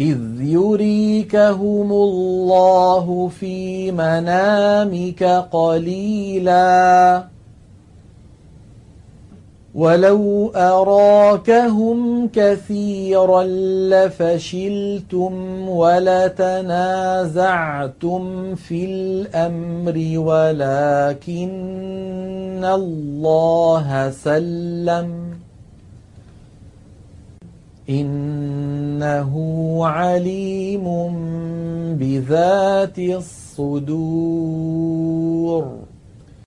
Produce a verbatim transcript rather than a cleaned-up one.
إذ يريكهم الله في منامك قليلا ولو أراكهم كثيرا لفشلتم ولتنازعتم في الأمر ولكن الله سلم إنه عليم بذات الصدور.